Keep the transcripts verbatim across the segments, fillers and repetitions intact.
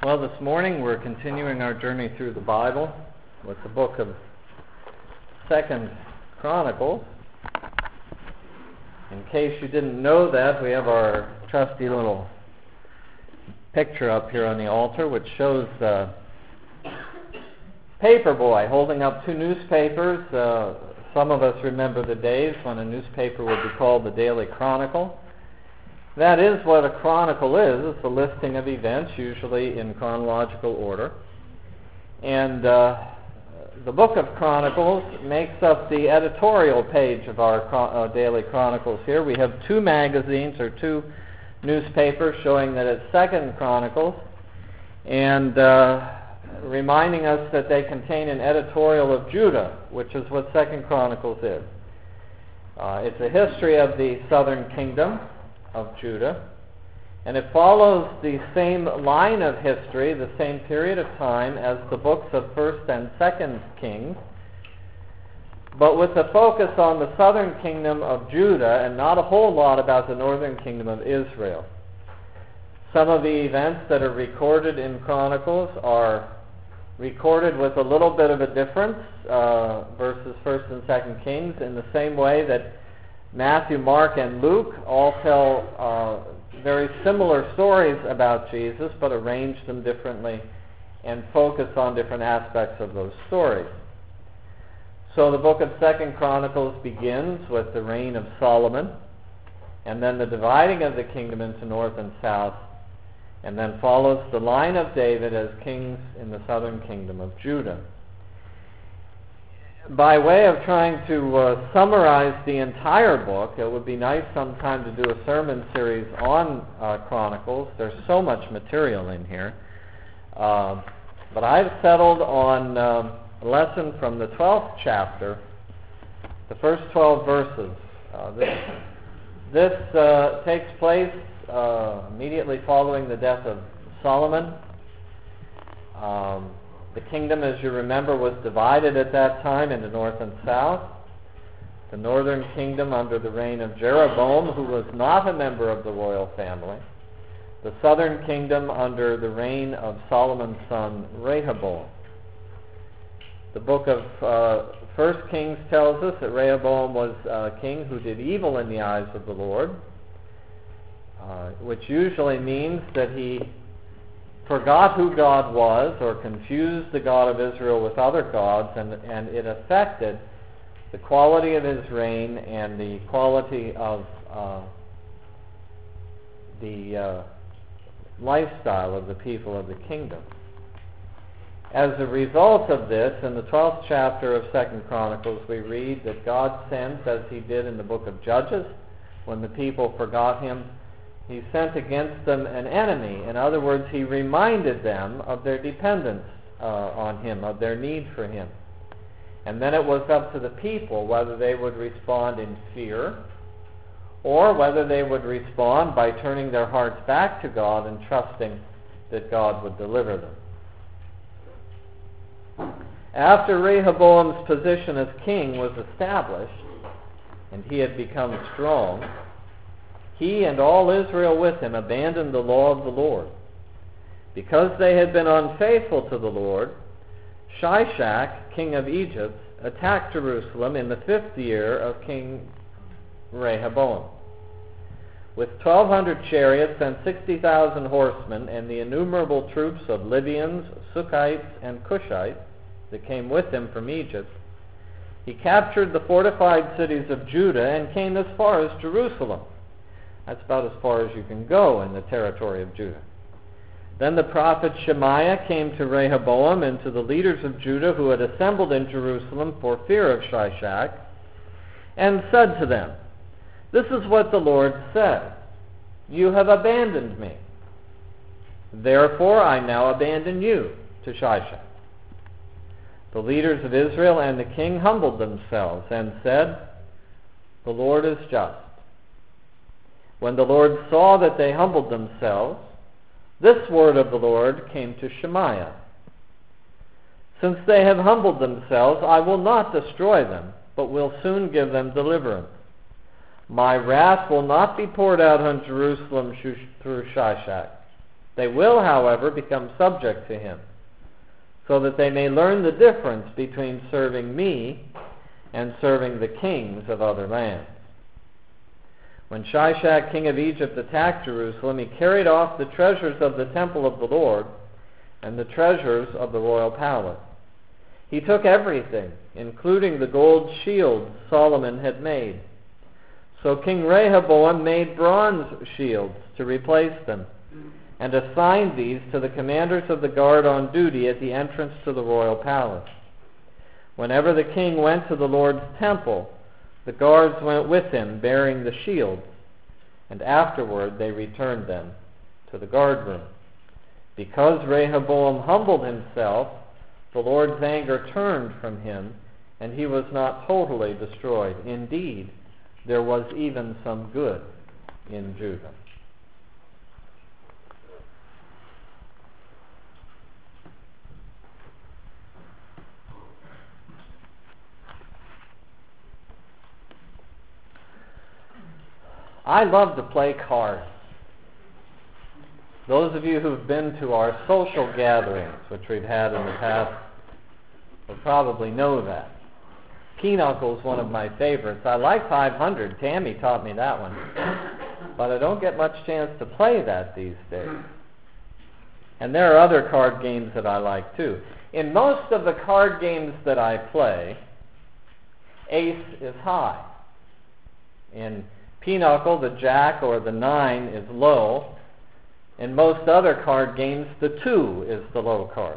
Well, this morning we're continuing our journey through the Bible with the book of Second Chronicles. In case you didn't know that, we have our trusty little picture up here on the altar, which shows the paper boy holding up two newspapers. Uh, some of us remember the days when a newspaper would be called the Daily Chronicle. That is what a chronicle is. It's a listing of events, usually in chronological order. And uh, the book of Chronicles makes up the editorial page of our uh, Daily Chronicles here. We have two magazines or two newspapers showing that it's Second Chronicles and uh, reminding us that they contain an editorial of Judah, which is what Second Chronicles is. Uh, it's a history of the southern kingdom of Judah, and it follows the same line of history, the same period of time as the books of First and Second Kings, but with the focus on the southern kingdom of Judah and not a whole lot about the northern kingdom of Israel. Some of the events that are recorded in Chronicles are recorded with a little bit of a difference uh, versus First and Second Kings, in the same way that Matthew, Mark, and Luke all tell uh, very similar stories about Jesus, but arrange them differently and focus on different aspects of those stories. So the book of Second Chronicles begins with the reign of Solomon, and then the dividing of the kingdom into north and south, and then follows the line of David as kings in the southern kingdom of Judah. By way of trying to uh, summarize the entire book, it would be nice sometime to do a sermon series on uh, Chronicles. There's so much material in here. Uh, but I've settled on uh, a lesson from the twelfth chapter, the first twelve verses. Uh, this this uh, takes place uh, immediately following the death of Solomon. Um, The kingdom, as you remember, was divided at that time into north and south. The northern kingdom under the reign of Jeroboam, who was not a member of the royal family. The southern kingdom under the reign of Solomon's son Rehoboam. The book of uh, First Kings tells us that Rehoboam was a king who did evil in the eyes of the Lord, uh, which usually means that he forgot who God was or confused the God of Israel with other gods, and, and it affected the quality of his reign and the quality of uh, the uh, lifestyle of the people of the kingdom. As a result of this, in the twelfth chapter of Second Chronicles, we read that God sent, as he did in the book of Judges, when the people forgot him, he sent against them an enemy. In other words, he reminded them of their dependence uh, on him, of their need for him. And then it was up to the people whether they would respond in fear or whether they would respond by turning their hearts back to God and trusting that God would deliver them. After Rehoboam's position as king was established and he had become strong, he and all Israel with him abandoned the law of the Lord. Because they had been unfaithful to the Lord, Shishak, king of Egypt, attacked Jerusalem in the fifth year of King Rehoboam. With twelve hundred chariots and sixty thousand horsemen and the innumerable troops of Libyans, Sukkites, and Cushites that came with him from Egypt, he captured the fortified cities of Judah and came as far as Jerusalem. That's about as far as you can go in the territory of Judah. Then the prophet Shemaiah came to Rehoboam and to the leaders of Judah who had assembled in Jerusalem for fear of Shishak, and said to them, "This is what the Lord said, you have abandoned me. Therefore I now abandon you to Shishak." The leaders of Israel and the king humbled themselves and said, "The Lord is just." When the Lord saw that they humbled themselves, this word of the Lord came to Shemaiah. "Since they have humbled themselves, I will not destroy them, but will soon give them deliverance. My wrath will not be poured out on Jerusalem through Shishak, They will, however, become subject to him, so that they may learn the difference between serving me and serving the kings of other lands. When Shishak, king of Egypt, attacked Jerusalem, he carried off the treasures of the temple of the Lord and the treasures of the royal palace. He took everything, including the gold shields Solomon had made. So King Rehoboam made bronze shields to replace them, and assigned these to the commanders of the guard on duty at the entrance to the royal palace. Whenever the king went to the Lord's temple, the guards went with him bearing the shields, and afterward they returned them to the guard room. Because Rehoboam humbled himself, the Lord's anger turned from him, and he was not totally destroyed. Indeed, there was even some good in Judah. I love to play cards. Those of you who've been to our social gatherings, which we've had in the past, will probably know that. Pinochle is one of my favorites. I like five hundred. Tammy taught me that one. But I don't get much chance to play that these days. And there are other card games that I like too. In most of the card games that I play, ace is high. In Pinochle, the jack or the nine is low. In most other card games, the two is the low card.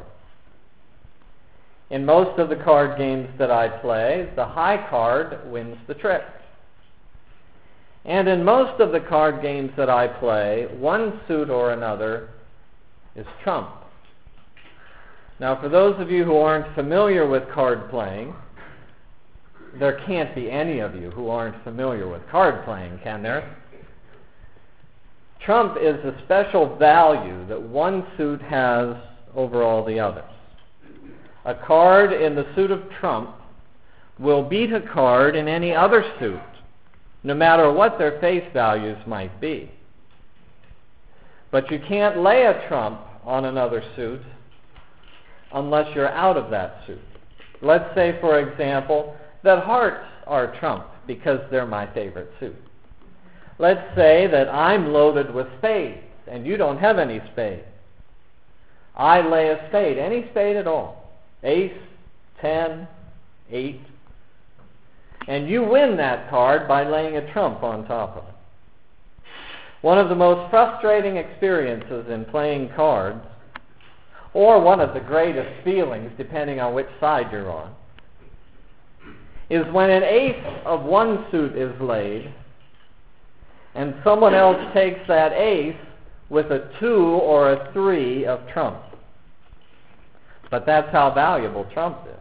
In most of the card games that I play, the high card wins the trick. And in most of the card games that I play, one suit or another is trump. Now, for those of you who aren't familiar with card playing, there can't be any of you who aren't familiar with card playing, can there? Trump is a special value that one suit has over all the others. A card in the suit of trump will beat a card in any other suit, no matter what their face values might be. But you can't lay a trump on another suit unless you're out of that suit. Let's say, for example, that hearts are trump because they're my favorite suit. Let's say that I'm loaded with spades and you don't have any spades. I lay a spade, any spade at all. Ace, ten, eight. And you win that card by laying a trump on top of it. One of the most frustrating experiences in playing cards, or one of the greatest feelings, depending on which side you're on, is when an ace of one suit is laid and someone else takes that ace with a two or a three of trump. But that's how valuable trump is.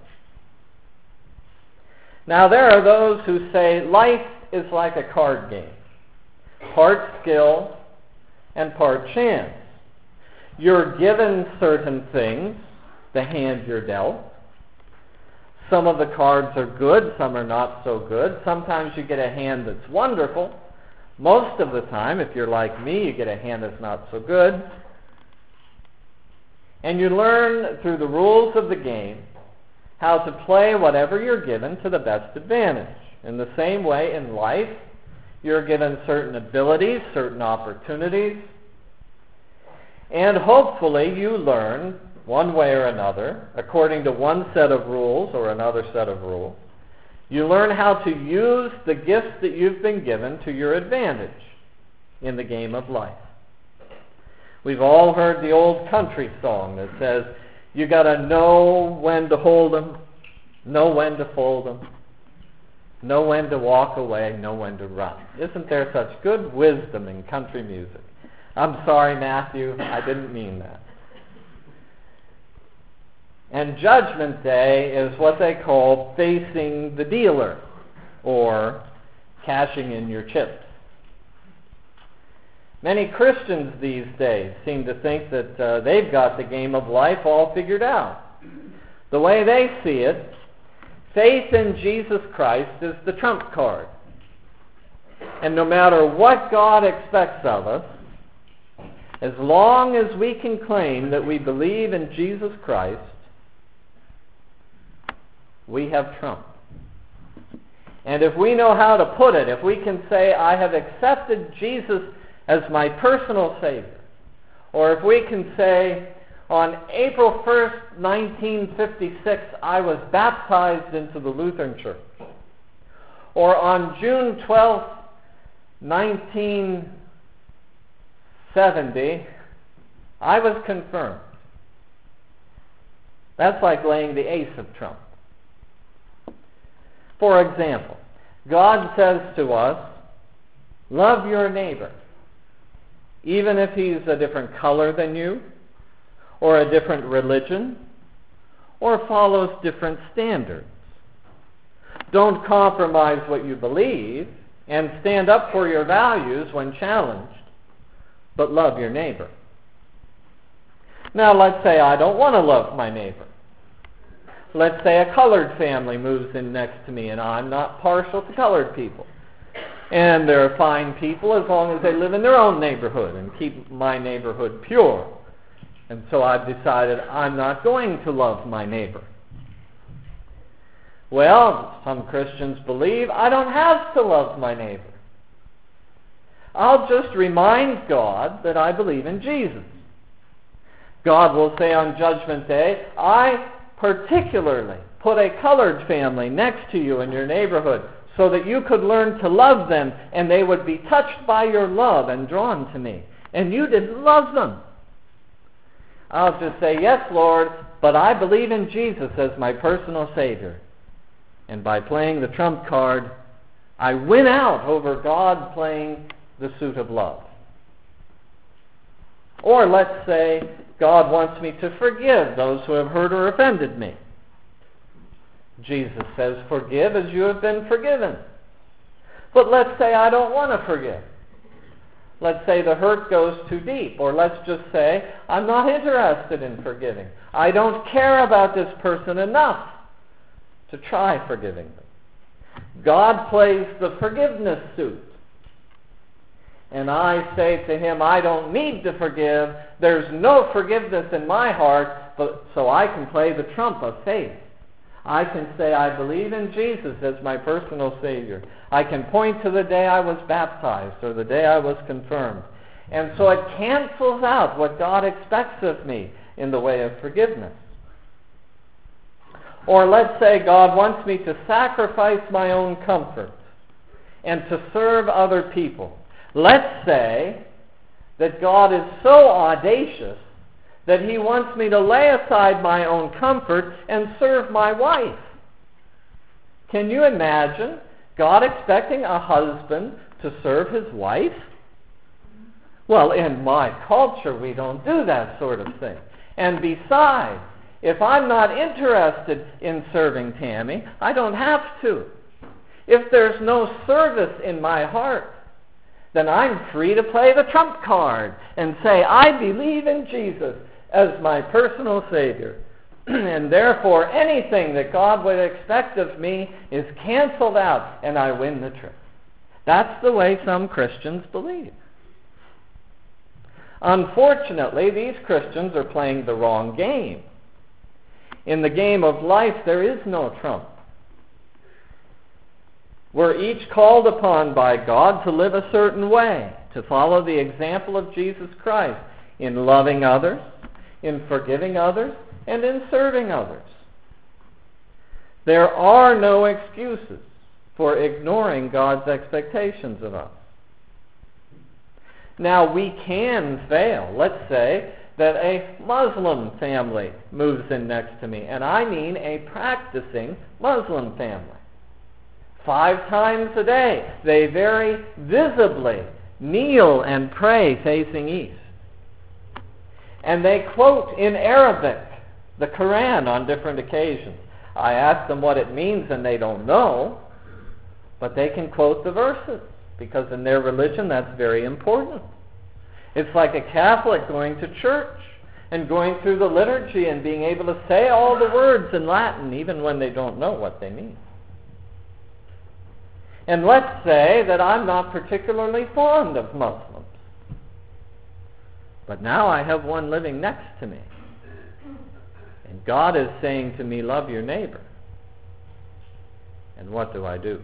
Now, there are those who say life is like a card game, part skill and part chance. You're given certain things, the hand you're dealt. Some of the cards are good, some are not so good. Sometimes you get a hand that's wonderful. Most of the time, if you're like me, you get a hand that's not so good. And you learn through the rules of the game how to play whatever you're given to the best advantage. In the same way, in life, you're given certain abilities, certain opportunities, and hopefully you learn one way or another, according to one set of rules or another set of rules. You learn how to use the gifts that you've been given to your advantage in the game of life. We've all heard the old country song that says, you got to know when to hold 'em, know when to fold 'em, know when to walk away, know when to run. Isn't there such good wisdom in country music? I'm sorry, Matthew, I didn't mean that. And Judgment Day is what they call facing the dealer, or cashing in your chips. Many Christians these days seem to think that uh, they've got the game of life all figured out. The way they see it, faith in Jesus Christ is the trump card. And no matter what God expects of us, As long as we can claim that we believe in Jesus Christ, we have trump. And if we know how to put it, if we can say, I have accepted Jesus as my personal Savior, or if we can say, on April first, nineteen fifty-six, I was baptized into the Lutheran Church, or on June twelfth, nineteen seventy, I was confirmed. That's like laying the ace of trump. For example, God says to us, love your neighbor, even if he's a different color than you, or a different religion, or follows different standards. Don't compromise what you believe, and stand up for your values when challenged, but love your neighbor. Now let's say I don't want to love my neighbor. Let's say a colored family moves in next to me, and I'm not partial to colored people. And they're fine people as long as they live in their own neighborhood and keep my neighborhood pure. And so I've decided I'm not going to love my neighbor. Well, some Christians believe I don't have to love my neighbor. I'll just remind God that I believe in Jesus. God will say on Judgment Day, I particularly put a colored family next to you in your neighborhood so that you could learn to love them and they would be touched by your love and drawn to me. And you didn't love them. I'll just say, yes, Lord, but I believe in Jesus as my personal Savior. And by playing the trump card, I win out over God playing the suit of love. Or let's say God wants me to forgive those who have hurt or offended me. Jesus says, forgive as you have been forgiven. But let's say I don't want to forgive. Let's say the hurt goes too deep. Or let's just say I'm not interested in forgiving. I don't care about this person enough to try forgiving them. God plays the forgiveness suit. And I say to him, I don't need to forgive. There's no forgiveness in my heart, but so I can play the trump of faith. I can say I believe in Jesus as my personal Savior. I can point to the day I was baptized or the day I was confirmed. And so it cancels out what God expects of me in the way of forgiveness. Or let's say God wants me to sacrifice my own comfort and to serve other people. Let's say that God is so audacious that he wants me to lay aside my own comfort and serve my wife. Can you imagine God expecting a husband to serve his wife? Well, in my culture, we don't do that sort of thing. And besides, if I'm not interested in serving Tammy, I don't have to. If there's no service in my heart, then I'm free to play the trump card and say, I believe in Jesus as my personal Savior. And therefore, anything that God would expect of me is canceled out, and I win the trick. That's the way some Christians believe. Unfortunately, these Christians are playing the wrong game. In the game of life, there is no trump. We're each called upon by God to live a certain way, to follow the example of Jesus Christ in loving others, in forgiving others, and in serving others. There are no excuses for ignoring God's expectations of us. Now, we can fail. Let's say that a Muslim family moves in next to me, and I mean a practicing Muslim family. Five times a day, they very visibly kneel and pray facing east. And they quote in Arabic the Quran on different occasions. I ask them what it means and they don't know, but they can quote the verses because in their religion that's very important. It's like a Catholic going to church and going through the liturgy and being able to say all the words in Latin even when they don't know what they mean. And let's say that I'm not particularly fond of Muslims. But now I have one living next to me. And God is saying to me, love your neighbor. And what do I do?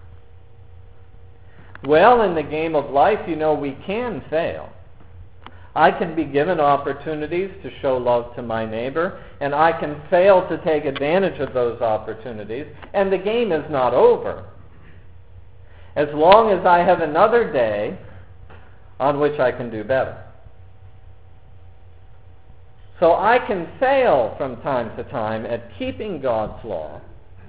Well, in the game of life, you know, we can fail. I can be given opportunities to show love to my neighbor, and I can fail to take advantage of those opportunities, and the game is not over. As long as I have another day on which I can do better. So I can fail from time to time at keeping God's law,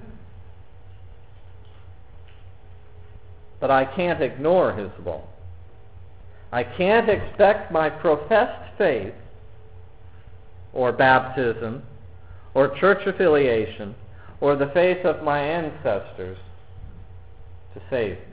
but I can't ignore his law. I can't expect my professed faith or baptism or church affiliation or the faith of my ancestors to save me.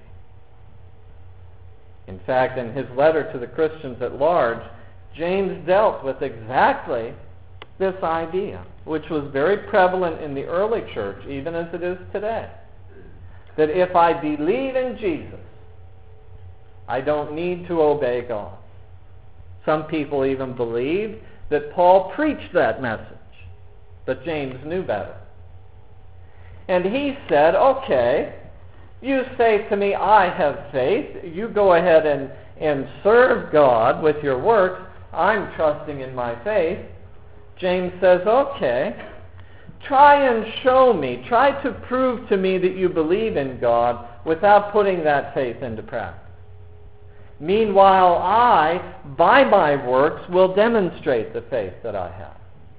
In fact, in his letter to the Christians at large, James dealt with exactly this idea, which was very prevalent in the early church, even as it is today. That if I believe in Jesus, I don't need to obey God. Some people even believed that Paul preached that message, but James knew better. And he said, okay, you say to me, I have faith. You go ahead and, and serve God with your works. I'm trusting in my faith. James says, okay, try and show me, try to prove to me that you believe in God without putting that faith into practice. Meanwhile, I, by my works, will demonstrate the faith that I have.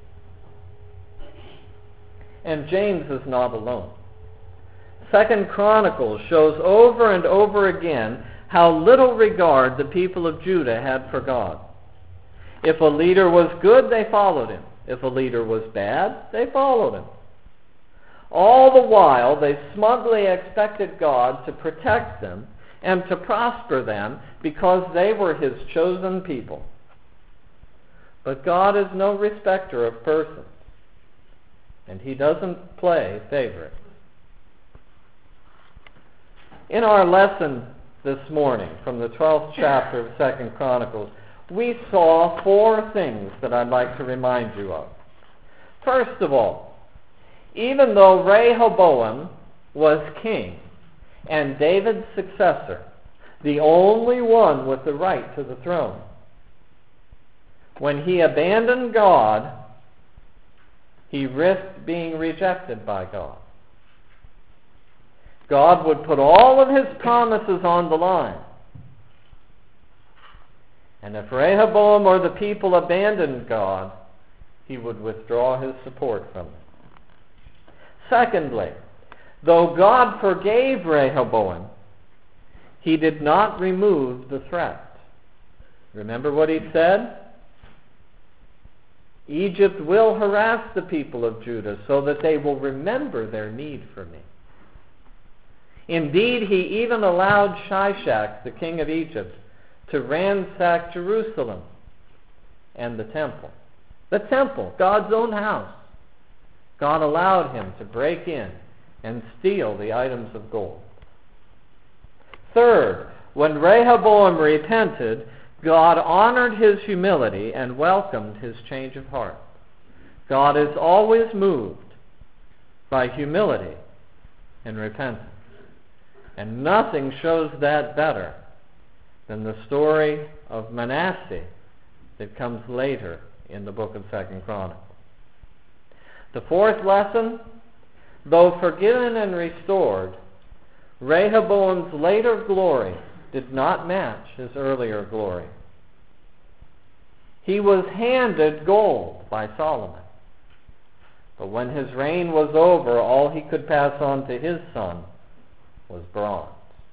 And James is not alone. Second Chronicles shows over and over again how little regard the people of Judah had for God. If a leader was good, they followed him. If a leader was bad, they followed him. All the while, they smugly expected God to protect them and to prosper them because they were his chosen people. But God is no respecter of persons, and he doesn't play favorites. In our lesson this morning from the twelfth chapter of Second Chronicles, we saw four things that I'd like to remind you of. First of all, even though Rehoboam was king and David's successor, the only one with the right to the throne, when he abandoned God, he risked being rejected by God. God would put all of his promises on the line. And if Rehoboam or the people abandoned God, he would withdraw his support from them. Secondly, though God forgave Rehoboam, he did not remove the threat. Remember what he said? Egypt will harass the people of Judah so that they will remember their need for me. Indeed, he even allowed Shishak, the king of Egypt, to ransack Jerusalem and the temple. The temple, God's own house. God allowed him to break in and steal the items of gold. Third, when Rehoboam repented, God honored his humility and welcomed his change of heart. God is always moved by humility and repentance. And nothing shows that better than the story of Manasseh that comes later in the book of Second Chronicles. The fourth lesson, though forgiven and restored, Rehoboam's later glory did not match his earlier glory. He was handed gold by Solomon. But when his reign was over, all he could pass on to his son was bronze.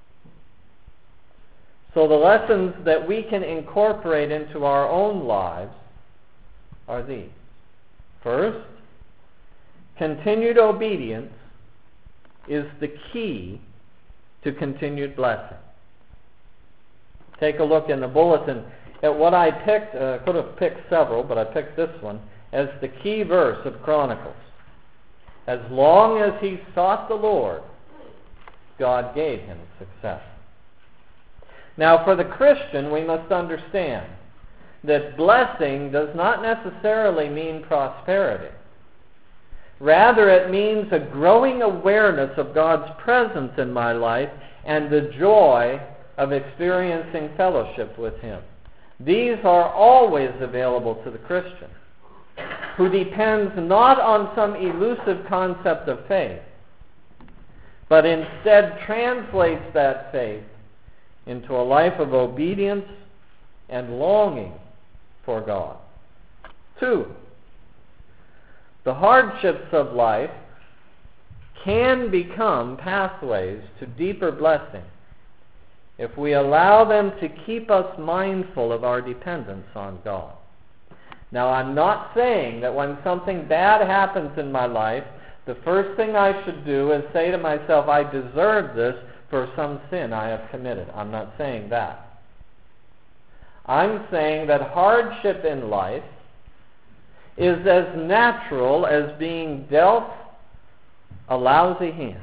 So the lessons that we can incorporate into our own lives are these. First, continued obedience is the key to continued blessing. Take a look in the bulletin at what I picked. I uh, could have picked several, but I picked this one as the key verse of Chronicles. As long as he sought the Lord, God gave him success. Now, for the Christian, we must understand, that blessing does not necessarily mean prosperity. Rather, it means a growing awareness of God's presence in my life and the joy of experiencing fellowship with Him. These are always available to the Christian, who depends not on some elusive concept of faith, but instead translates that faith into a life of obedience and longing for God. Two, the hardships of life can become pathways to deeper blessing if we allow them to keep us mindful of our dependence on God. Now, I'm not saying that when something bad happens in my life, the first thing I should do is say to myself, I deserve this for some sin I have committed. I'm not saying that. I'm saying that hardship in life is as natural as being dealt a lousy hand.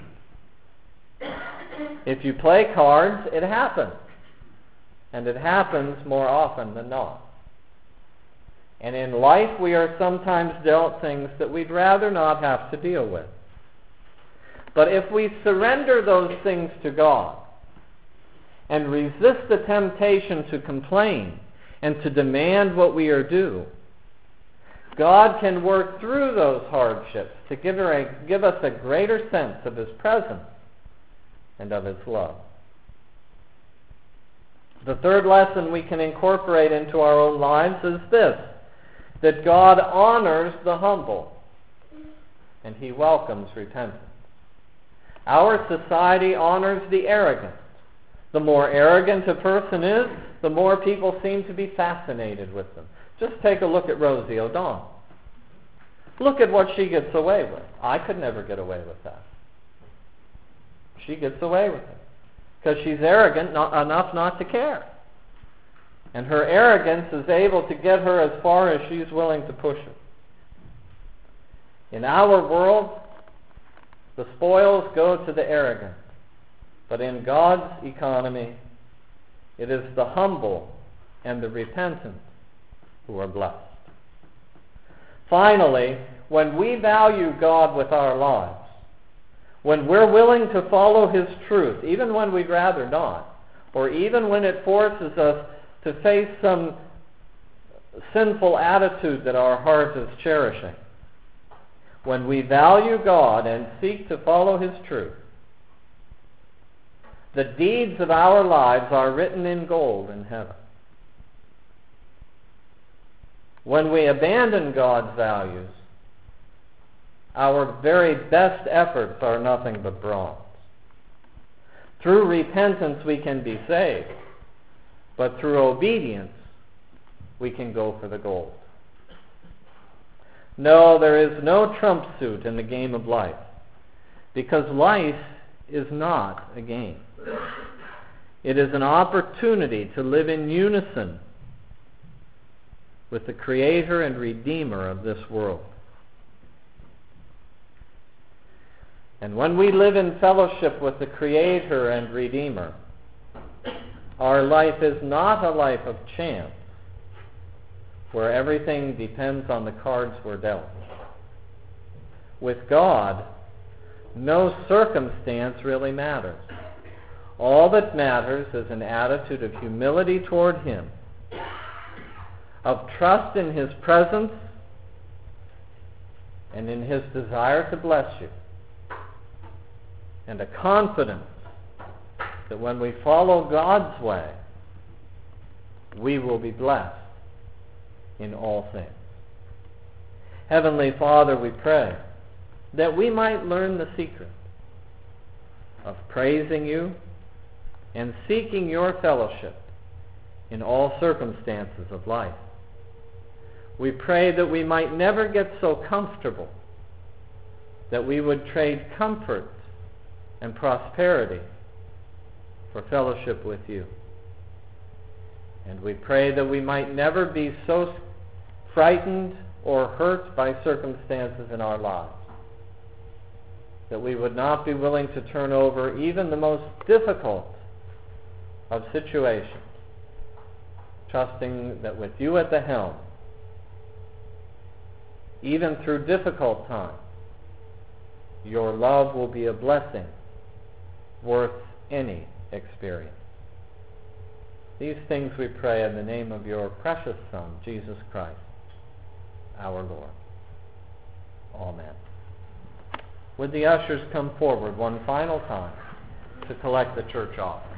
If you play cards, it happens. And it happens more often than not. And in life, we are sometimes dealt things that we'd rather not have to deal with. But if we surrender those things to God and resist the temptation to complain and to demand what we are due, God can work through those hardships to give, her a, give us a greater sense of His presence and of His love. The third lesson we can incorporate into our own lives is this, that God honors the humble and He welcomes repentance. Our society honors the arrogant. The more arrogant a person is, the more people seem to be fascinated with them. Just take a look at Rosie O'Donnell. Look at what she gets away with. I could never get away with that. She gets away with it because she's arrogant not, enough not to care. And her arrogance is able to get her as far as she's willing to push her. In our world, the spoils go to the arrogant. But in God's economy, it is the humble and the repentant who are blessed. Finally, when we value God with our lives, when we're willing to follow His truth, even when we'd rather not, or even when it forces us to face some sinful attitude that our heart is cherishing, when we value God and seek to follow His truth, the deeds of our lives are written in gold in heaven. When we abandon God's values, our very best efforts are nothing but bronze. Through repentance we can be saved, but through obedience we can go for the gold. No, there is no trump suit in the game of life, because life is not a game. It is an opportunity to live in unison with the Creator and Redeemer of this world. And when we live in fellowship with the Creator and Redeemer, our life is not a life of chance, where everything depends on the cards we're dealt. With God, no circumstance really matters. All that matters is an attitude of humility toward Him, of trust in His presence, and in His desire to bless you, and a confidence that when we follow God's way, we will be blessed in all things. Heavenly Father, we pray that we might learn the secret of praising You and seeking Your fellowship in all circumstances of life. We pray that we might never get so comfortable that we would trade comfort and prosperity for fellowship with You. And we pray that we might never be so frightened or hurt by circumstances in our lives that we would not be willing to turn over even the most difficult of situations trusting that with you at the helm, even through difficult times, your love will be a blessing worth any experience. These things we pray in the name of your precious Son, Jesus Christ, our Lord. Amen. Would the ushers come forward one final time to collect the church offering?